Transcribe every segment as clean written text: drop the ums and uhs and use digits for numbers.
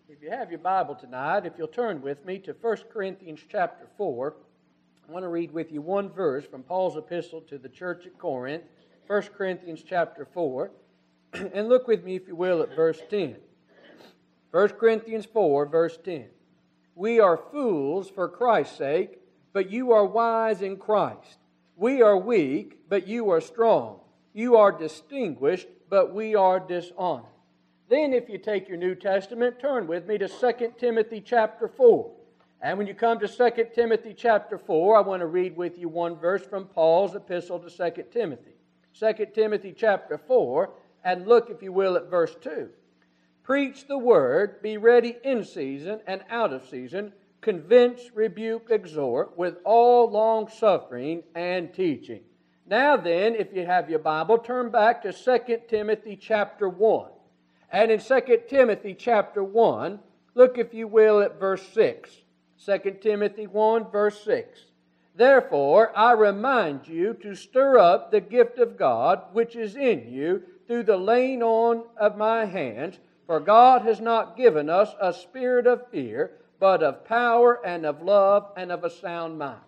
If you have your Bible tonight, if you'll turn with me to 1 Corinthians chapter 4, I want to read with you one verse from Paul's epistle to the church at Corinth, 1 Corinthians chapter 4, and look with me, if you will, at verse 10. 1 Corinthians 4, verse 10. We are fools for Christ's sake, but you are wise in Christ. We are weak, but you are strong. You are distinguished, but we are dishonored. Then if you take your New Testament, turn with me to 2 Timothy chapter 4. And when you come to 2 Timothy chapter 4, I want to read with you one verse from Paul's epistle to 2 Timothy. 2 Timothy chapter 4, and look, if you will, at verse 2. Preach the word, be ready in season and out of season, convince, rebuke, exhort, with all long-suffering and teaching. Now then, if you have your Bible, turn back to 2 Timothy chapter 1. And in 2 Timothy chapter 1, look, if you will, at verse 6. 2 Timothy 1, verse 6. Therefore, I remind you to stir up the gift of God which is in you through the laying on of my hands, for God has not given us a spirit of fear, but of power and of love and of a sound mind.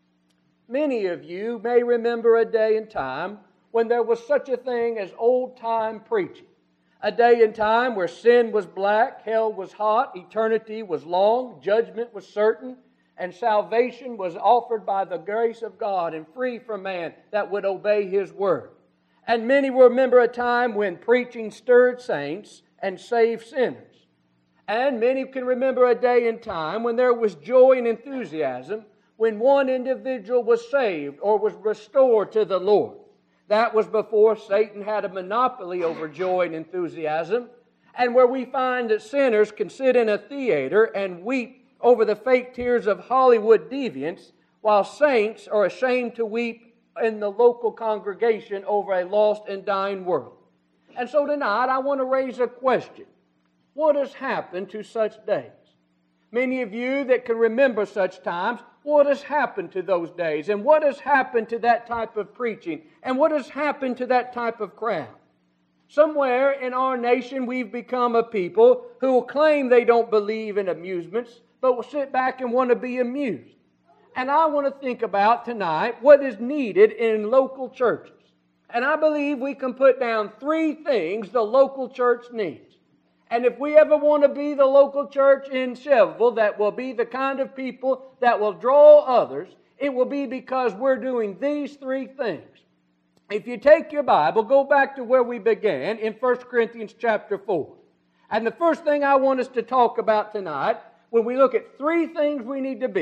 Many of you may remember a day and time when there was such a thing as old-time preaching. A day and time where sin was black, hell was hot, eternity was long, judgment was certain, and salvation was offered by the grace of God and free from man that would obey His word. And many will remember a time when preaching stirred saints and saved sinners. And many can remember a day and time when there was joy and enthusiasm when one individual was saved or was restored to the Lord. That was before Satan had a monopoly over joy and enthusiasm, and where we find that sinners can sit in a theater and weep over the fake tears of Hollywood deviants, while saints are ashamed to weep in the local congregation over a lost and dying world. And so tonight I want to raise a question. What has happened to such days? Many of you that can remember such times, what has happened to those days? And what has happened to that type of preaching? And what has happened to that type of crowd? Somewhere in our nation we've become a people who will claim they don't believe in amusements, but will sit back and want to be amused. And I want to think about tonight what is needed in local churches. And I believe we can put down three things the local church needs. And if we ever want to be the local church in Shelbyville that will be the kind of people that will draw others, it will be because we're doing these three things. If you take your Bible, go back to where we began in 1 Corinthians chapter 4. And the first thing I want us to talk about tonight, when we look at three things we need to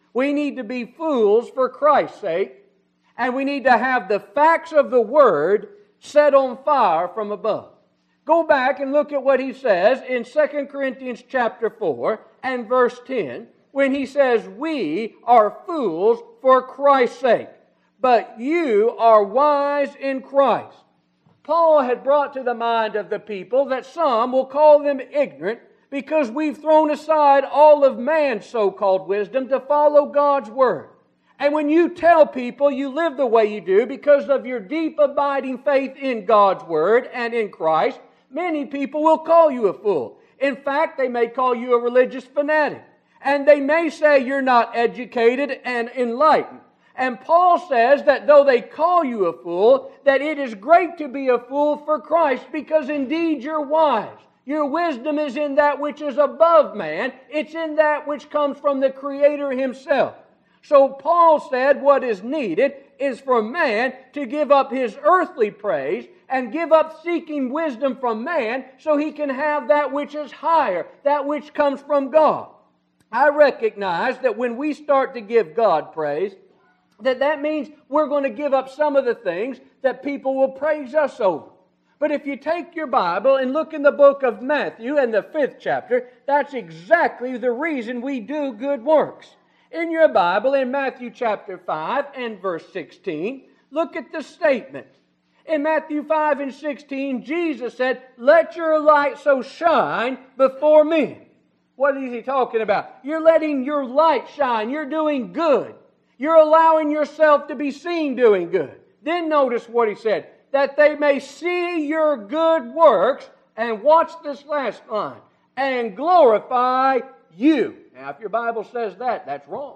be fools for Christ's sake, and we need to have the facts of the Word set on fire from above. Go back and look at what he says in 2 Corinthians chapter 4 and verse 10, when he says, we are fools for Christ's sake, but you are wise in Christ. Paul had brought to the mind of the people that some will call them ignorant because we've thrown aside all of man's so-called wisdom to follow God's Word. And when you tell people you live the way you do because of your deep abiding faith in God's Word and in Christ, many people will call you a fool. In fact, they may call you a religious fanatic. And they may say you're not educated and enlightened. And Paul says that though they call you a fool, that it is great to be a fool for Christ because indeed you're wise. Your wisdom is in that which is above man. It's in that which comes from the Creator Himself. So Paul said what is needed is for man to give up his earthly praise and give up seeking wisdom from man so he can have that which is higher, that which comes from God. I recognize that when we start to give God praise, that means we're going to give up some of the things that people will praise us over. But if you take your Bible and look in the book of Matthew and the 5th chapter, that's exactly the reason we do good works. In your Bible, in Matthew chapter 5 and verse 16, look at the statement. In Matthew 5 and 16, Jesus said, let your light so shine before men. What is He talking about? You're letting your light shine. You're doing good. You're allowing yourself to be seen doing good. Then notice what He said, that they may see your good works, and watch this last line, and glorify you. Now, if your Bible says that, that's wrong.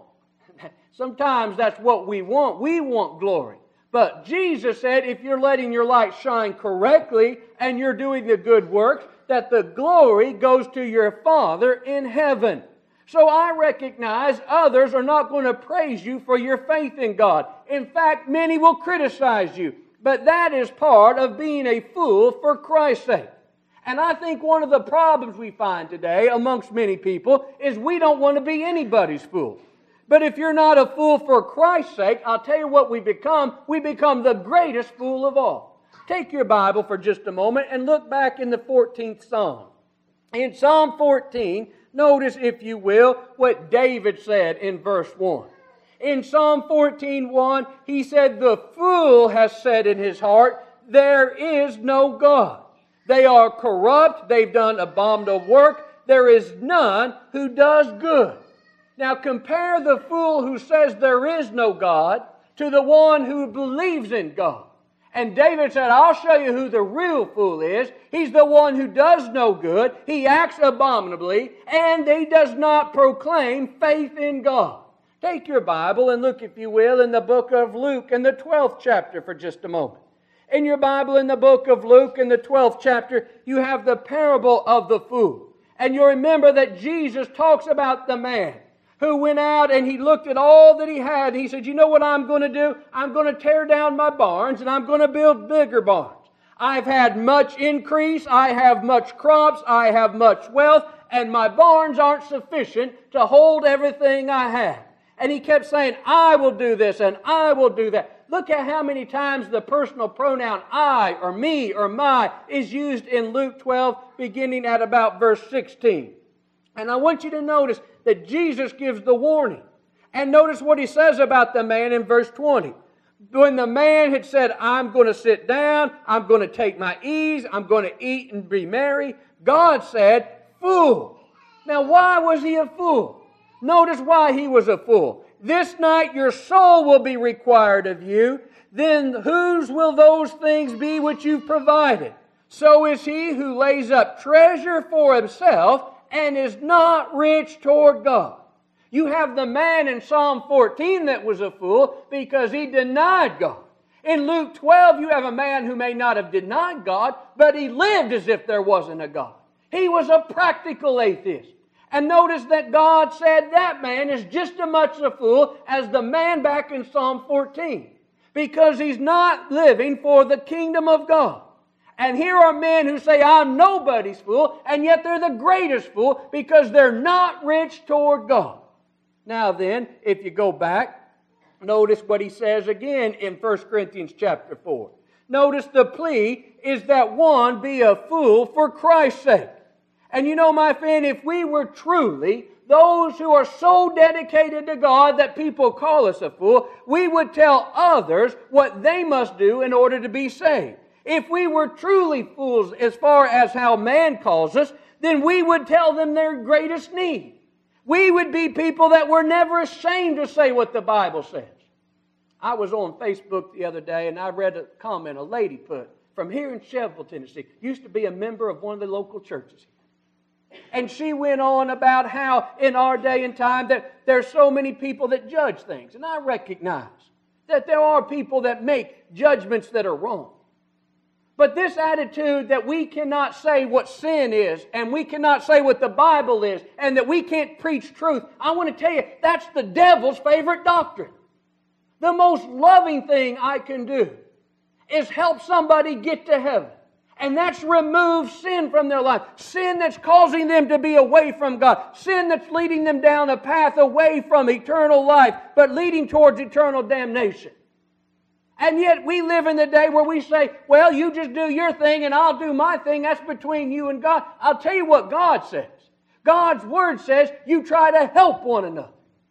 Sometimes that's what we want. We want glory. But Jesus said if you're letting your light shine correctly and you're doing the good works, that the glory goes to your Father in heaven. So I recognize others are not going to praise you for your faith in God. In fact, many will criticize you. But that is part of being a fool for Christ's sake. And I think one of the problems we find today amongst many people is we don't want to be anybody's fool. But if you're not a fool for Christ's sake, I'll tell you what we become. We become the greatest fool of all. Take your Bible for just a moment and look back in the 14th Psalm. In Psalm 14, notice, if you will, what David said in verse 1. In Psalm 14:1, he said, "The fool has said in his heart, there is no God. They are corrupt, they've done abominable work, there is none who does good." Now compare the fool who says there is no God to the one who believes in God. And David said, I'll show you who the real fool is. He's the one who does no good, he acts abominably, and he does not proclaim faith in God. Take your Bible and look, if you will, in the book of Luke in the 12th chapter for just a moment. In your Bible, in the book of Luke, in the 12th chapter, you have the parable of the fool. And you remember that Jesus talks about the man who went out and he looked at all that he had. And he said, you know what I'm going to do? I'm going to tear down my barns and I'm going to build bigger barns. I've had much increase. I have much crops. I have much wealth. And my barns aren't sufficient to hold everything I have. And he kept saying, I will do this and I will do that. Look at how many times the personal pronoun I or me or my is used in Luke 12, beginning at about verse 16. And I want you to notice that Jesus gives the warning. And notice what he says about the man in verse 20. When the man had said, I'm going to sit down, I'm going to take my ease, I'm going to eat and be merry, God said, fool. Now why was he a fool? Notice why he was a fool. This night your soul will be required of you. Then whose will those things be which you've provided? So is he who lays up treasure for himself and is not rich toward God. You have the man in Psalm 14 that was a fool because he denied God. In Luke 12 you have a man who may not have denied God, but he lived as if there wasn't a God. He was a practical atheist. And notice that God said that man is just as much a fool as the man back in Psalm 14. Because he's not living for the kingdom of God. And here are men who say, I'm nobody's fool, and yet they're the greatest fool because they're not rich toward God. Now then, if you go back, notice what he says again in 1 Corinthians chapter 4. Notice the plea is that one be a fool for Christ's sake. And you know, my friend, if we were truly those who are so dedicated to God that people call us a fool, we would tell others what they must do in order to be saved. If we were truly fools as far as how man calls us, then we would tell them their greatest need. We would be people that were never ashamed to say what the Bible says. I was on Facebook the other day and I read a comment a lady put from here in Sheville, Tennessee. Used to be a member of one of the local churches. And she went on about how in our day and time that there's so many people that judge things. And I recognize that there are people that make judgments that are wrong. But this attitude that we cannot say what sin is and we cannot say what the Bible is and that we can't preach truth, I want to tell you, that's the devil's favorite doctrine. The most loving thing I can do is help somebody get to heaven. And that's remove sin from their life. Sin that's causing them to be away from God. Sin that's leading them down a path away from eternal life, but leading towards eternal damnation. And yet we live in the day where we say, well, you just do your thing and I'll do my thing. That's between you and God. I'll tell you what God says. God's Word says you try to help one another.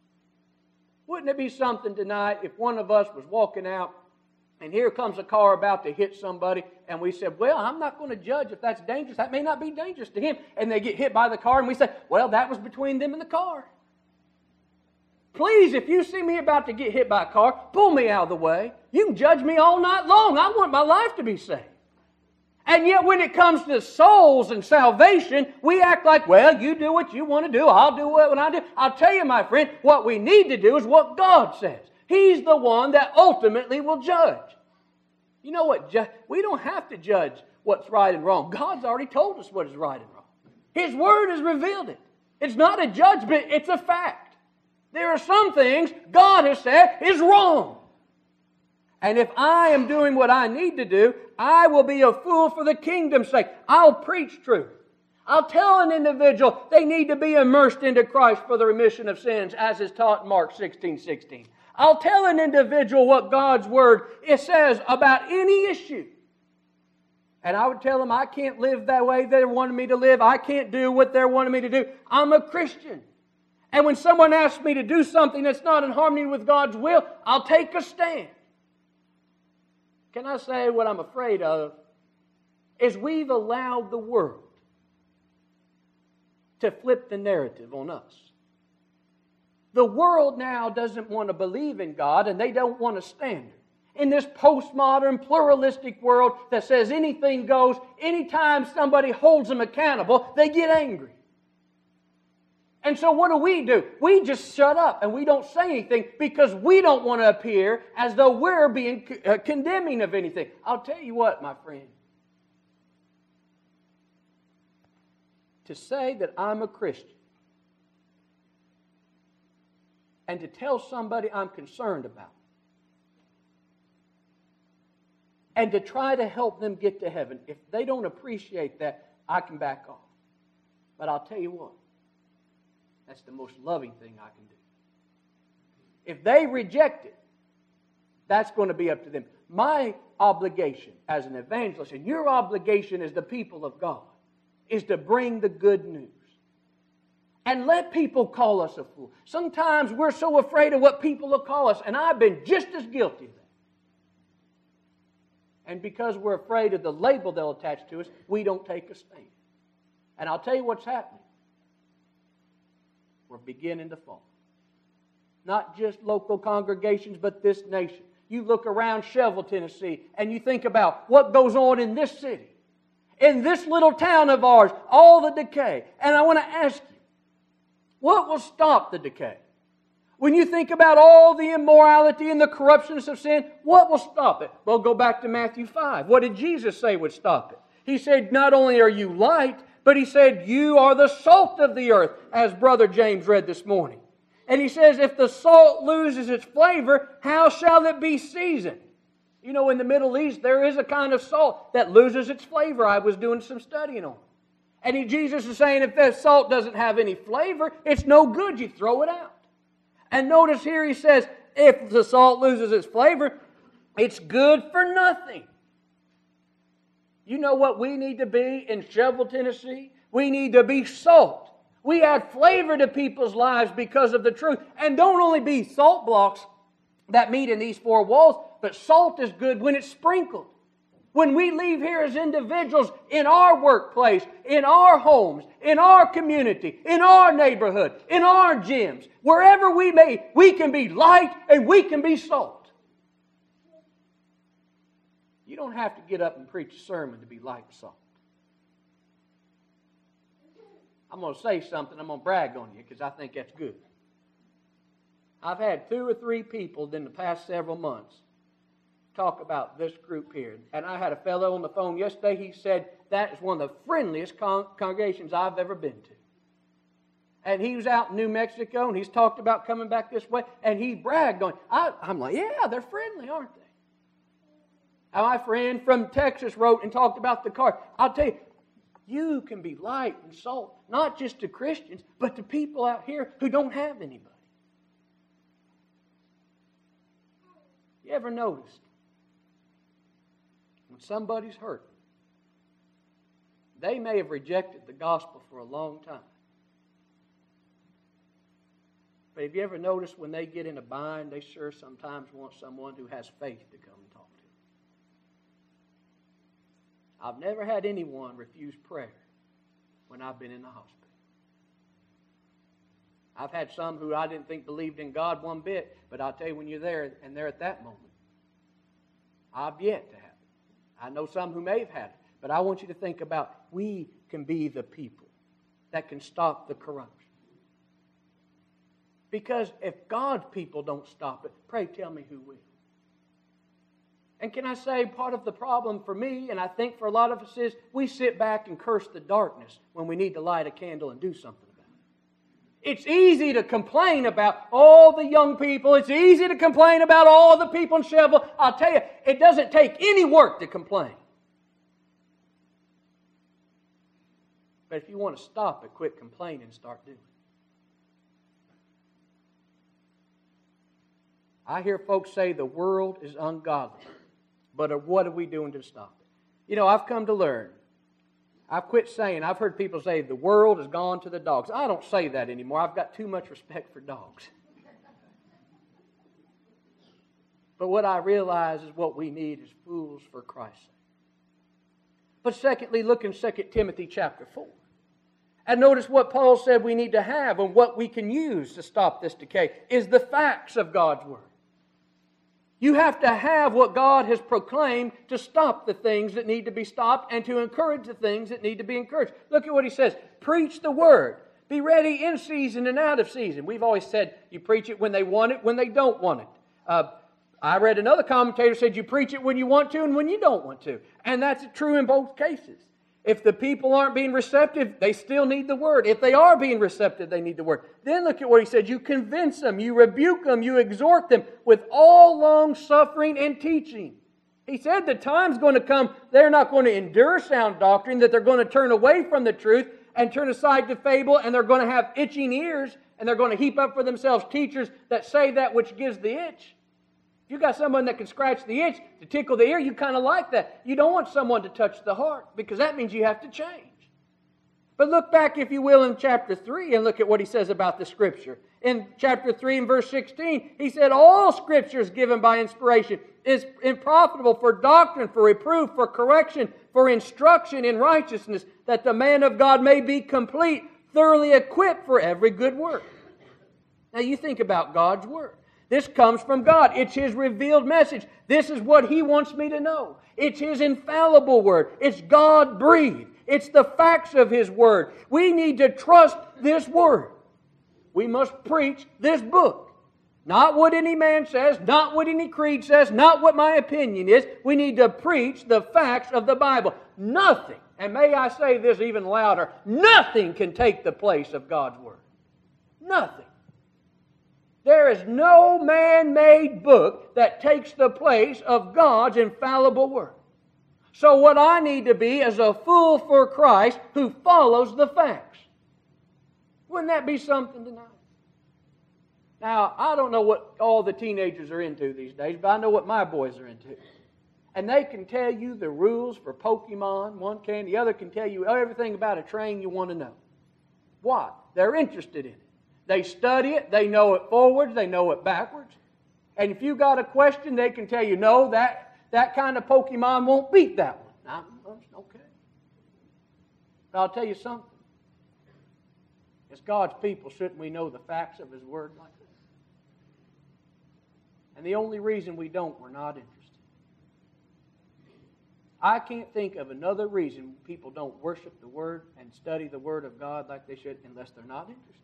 Wouldn't it be something tonight if one of us was walking out and here comes a car about to hit somebody, and we said, well, I'm not going to judge if that's dangerous. That may not be dangerous to him. And they get hit by the car, and we say, well, that was between them and the car. Please, if you see me about to get hit by a car, pull me out of the way. You can judge me all night long. I want my life to be saved. And yet when it comes to souls and salvation, we act like, well, you do what you want to do, I'll do what I do. I'll tell you, my friend, what we need to do is what God says. He's the one that ultimately will judge. You know what? We don't have to judge what's right and wrong. God's already told us what is right and wrong. His Word has revealed it. It's not a judgment, it's a fact. There are some things God has said is wrong. And if I am doing what I need to do, I will be a fool for the kingdom's sake. I'll preach truth. I'll tell an individual they need to be immersed into Christ for the remission of sins, as is taught in Mark 16:16. I'll tell an individual what God's Word says about any issue. And I would tell them I can't live that way they're wanting me to live. I can't do what they're wanting me to do. I'm a Christian. And when someone asks me to do something that's not in harmony with God's will, I'll take a stand. Can I say what I'm afraid of is we've allowed the world to flip the narrative on us. The world now doesn't want to believe in God, and they don't want a standard. In this postmodern, pluralistic world that says anything goes, anytime somebody holds them accountable, they get angry. And so what do? We just shut up and we don't say anything because we don't want to appear as though we're being condemning of anything. I'll tell you what, my friend. To say that I'm a Christian and to tell somebody I'm concerned about and to try to help them get to heaven, if they don't appreciate that, I can back off. But I'll tell you what, that's the most loving thing I can do. If they reject it, that's going to be up to them. My obligation as an evangelist, and your obligation as the people of God, is to bring the good news. And let people call us a fool. Sometimes we're so afraid of what people will call us, and I've been just as guilty of that. And because we're afraid of the label they'll attach to us, we don't take a stand. And I'll tell you what's happening. We're beginning to fall. Not just local congregations, but this nation. You look around Shelville, Tennessee, and you think about what goes on in this city. In this little town of ours, all the decay. And I want to ask you, what will stop the decay? When you think about all the immorality and the corruptions of sin, what will stop it? Well, go back to Matthew 5. What did Jesus say would stop it? He said, not only are you light, but He said, you are the salt of the earth, as Brother James read this morning. And He says, if the salt loses its flavor, how shall it be seasoned? You know, in the Middle East, there is a kind of salt that loses its flavor. I was doing some studying on it. And Jesus is saying, if that salt doesn't have any flavor, it's no good. You throw it out. And notice here He says, if the salt loses its flavor, it's good for nothing. You know what we need to be in Shelville, Tennessee? We need to be salt. We add flavor to people's lives because of the truth. And don't only be salt blocks that meet in these four walls, but salt is good when it's sprinkled. When we leave here as individuals in our workplace, in our homes, in our community, in our neighborhood, in our gyms, wherever we may, we can be light and we can be salt. You don't have to get up and preach a sermon to be light and salt. I'm going to say something, I'm going to brag on you because I think that's good. I've had 2 or 3 people in the past several months talk about this group here. And I had a fellow on the phone yesterday, he said, that is one of the friendliest congregations I've ever been to. And he was out in New Mexico, and he's talked about coming back this way, and he bragged on, I'm like, yeah, they're friendly, aren't they? And my friend from Texas wrote and talked about the car. I'll tell you, you can be light and salt, not just to Christians, but to people out here who don't have anybody. You ever noticed when somebody's hurt, they may have rejected the gospel for a long time. But have you ever noticed when they get in a bind, they sure sometimes want someone who has faith to come and talk to them. I've never had anyone refuse prayer when I've been in the hospital. I've had some who I didn't think believed in God one bit, but I'll tell you, when you're there and they're at that moment, I've yet to have it. I know some who may have had it, But I want you to think about, we can be the people that can stop the corruption. Because if God's people don't stop it, pray tell me who will. And can I say, part of the problem for me, and I think for a lot of us, is we sit back and curse the darkness when we need to light a candle and do something about it. It's easy to complain about all the young people. It's easy to complain about all the people in Shelbyville. I'll tell you, it doesn't take any work to complain. But if you want to stop it, quit complaining and start doing it. I hear folks say the world is ungodly. But what are we doing to stop it? You know, I've come to learn. I've quit saying, I've heard people say the world has gone to the dogs. I don't say that anymore. I've got too much respect for dogs. But what I realize is what we need is fools for Christ's sake. But secondly, look in 2 Timothy chapter 4. And notice what Paul said we need to have and what we can use to stop this decay is the facts of God's Word. You have to have what God has proclaimed to stop the things that need to be stopped and to encourage the things that need to be encouraged. Look at what he says. Preach the Word. Be ready in season and out of season. We've always said you preach it when they want it, when they don't want it. I read another commentator said you preach it when you want to and when you don't want to. And that's true in both cases. If the people aren't being receptive, they still need the Word. If they are being receptive, they need the Word. Then look at what he said. You convince them, you rebuke them, you exhort them with all long suffering and teaching. He said the time's going to come, they're not going to endure sound doctrine, that they're going to turn away from the truth and turn aside to fable, and they're going to have itching ears, and they're going to heap up for themselves teachers that say that which gives the itch. If you got someone that can scratch the itch to tickle the ear, you kind of like that. You don't want someone to touch the heart because that means you have to change. But look back, if you will, in chapter 3 and look at what he says about the Scripture. In chapter 3 and verse 16, he said, all Scripture is given by inspiration, is profitable for doctrine, for reproof, for correction, for instruction in righteousness, that the man of God may be complete, thoroughly equipped for every good work. Now you think about God's Word. This comes from God. It's His revealed message. This is what He wants me to know. It's His infallible Word. It's God-breathed. It's the facts of His Word. We need to trust this Word. We must preach this book. Not what any man says, not what any creed says, not what my opinion is. We need to preach the facts of the Bible. Nothing, and may I say this even louder, nothing can take the place of God's Word. Nothing. There is no man-made book that takes the place of God's infallible Word. So what I need to be is a fool for Christ who follows the facts. Wouldn't that be something tonight? Now, I don't know what all the teenagers are into these days, but I know what my boys are into. And they can tell you the rules for Pokemon, one can, the other can tell you everything about a train you want to know. Why? They're interested in it. They study it, they know it forwards, they know it backwards. And if you got a question, they can tell you, no, that kind of Pokemon won't beat that one. Okay. But I'll tell you something. As God's people, shouldn't we know the facts of His Word like this? And the only reason we don't, we're not interested. I can't think of another reason people don't worship the Word and study the Word of God like they should unless they're not interested.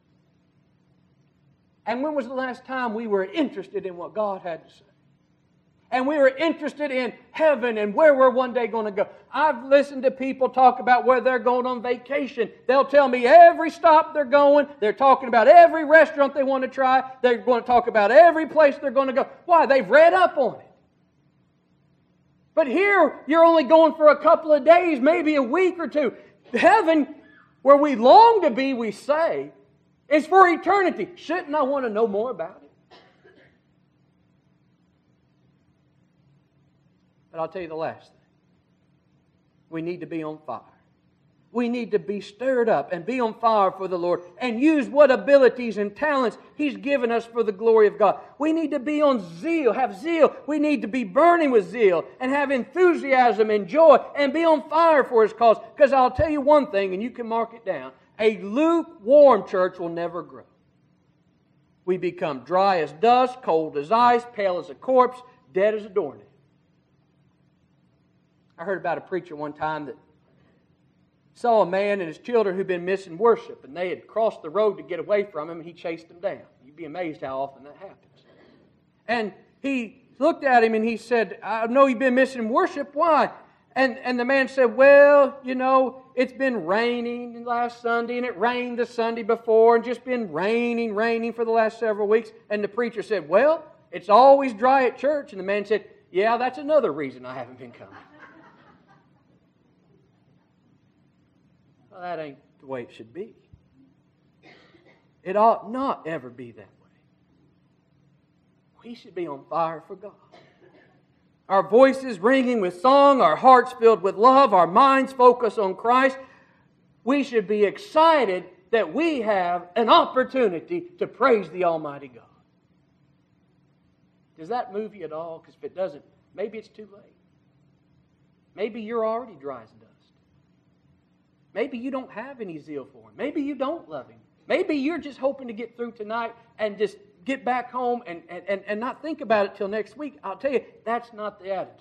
And when was the last time we were interested in what God had to say? And we were interested in heaven and where we're one day going to go. I've listened to people talk about where they're going on vacation. They'll tell me every stop they're going. They're talking about every restaurant they want to try. They're going to talk about every place they're going to go. Why? They've read up on it. But here, you're only going for a couple of days, maybe a week or two. Heaven, where we long to be, we say, is for eternity. Shouldn't I want to know more about it? But I'll tell you the last thing. We need to be on fire. We need to be stirred up and be on fire for the Lord and use what abilities and talents He's given us for the glory of God. We need to be on zeal, have zeal. We need to be burning with zeal and have enthusiasm and joy and be on fire for His cause. Because I'll tell you one thing, and you can mark it down. A lukewarm church will never grow. We become dry as dust, cold as ice, pale as a corpse, dead as a doornail. I heard about a preacher one time that saw a man and his children who'd been missing worship, and they had crossed the road to get away from him, and he chased them down. You'd be amazed how often that happens. And he looked at him and he said, I know you've been missing worship. Why? And the man said, well, you know, it's been raining last Sunday, and it rained the Sunday before, and just been raining for the last several weeks. And the preacher said, well, it's always dry at church. And the man said, yeah, that's another reason I haven't been coming. Well, that ain't the way it should be. It ought not ever be that way. We should be on fire for God. Our voices ringing with song, our hearts filled with love, our minds focused on Christ. We should be excited that we have an opportunity to praise the Almighty God. Does that move you at all? Because if it doesn't, maybe it's too late. Maybe you're already dry as dust. Maybe you don't have any zeal for Him. Maybe you don't love Him. Maybe you're just hoping to get through tonight and just get back home and not think about it till next week. I'll tell you, that's not the attitude.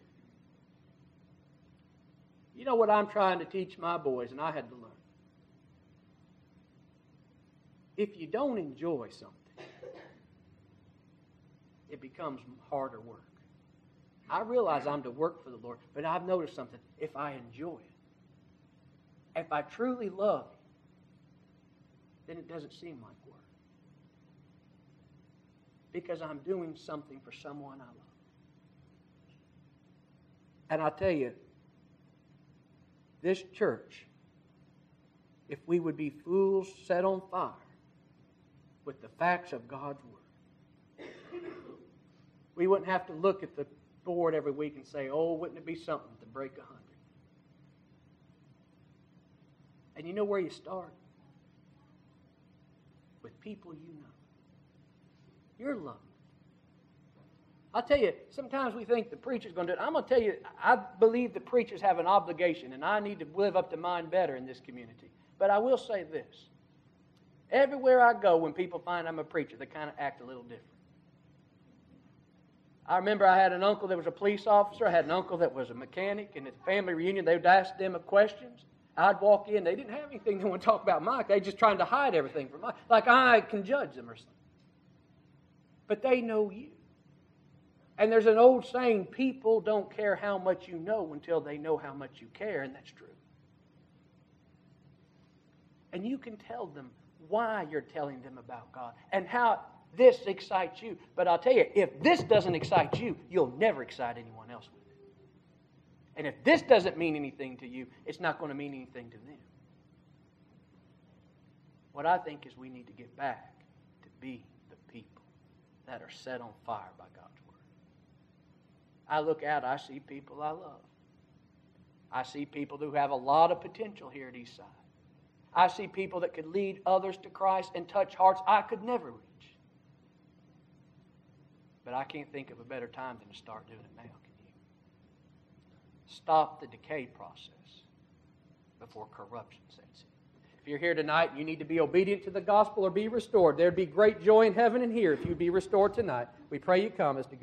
You know what I'm trying to teach my boys, and I had to learn. If you don't enjoy something, it becomes harder work. I realize I'm to work for the Lord, but I've noticed something. If I enjoy it, if I truly love Him, then it doesn't seem like work. Because I'm doing something for someone I love. And I'll tell you, this church, if we would be fools set on fire with the facts of God's Word, we wouldn't have to look at the board every week and say, oh, wouldn't it be something to break 100? And you know where you start? With people you know. You're loved. I'll tell you, sometimes we think the preacher's going to do it. I'm going to tell you, I believe the preachers have an obligation, and I need to live up to mine better in this community. But I will say this. Everywhere I go, when people find I'm a preacher, they kind of act a little different. I remember I had an uncle that was a police officer. I had an uncle that was a mechanic. And at the family reunion, they would ask them questions. I'd walk in. They didn't have anything they want to talk about Mike. They were just trying to hide everything from Mike. Like I can judge them or something. But they know you. And there's an old saying, people don't care how much you know until they know how much you care, and that's true. And you can tell them why you're telling them about God and how this excites you. But I'll tell you, if this doesn't excite you, you'll never excite anyone else with it. And if this doesn't mean anything to you, it's not going to mean anything to them. What I think is we need to get back to be the people that are set on fire by God's Word. I look out, I see people I love. I see people who have a lot of potential here at Eastside. I see people that could lead others to Christ and touch hearts I could never reach. But I can't think of a better time than to start doing it now, can you? Stop the decay process before corruption sets in. If you're here tonight and you need to be obedient to the gospel or be restored, there'd be great joy in heaven and here if you'd be restored tonight. We pray you come as to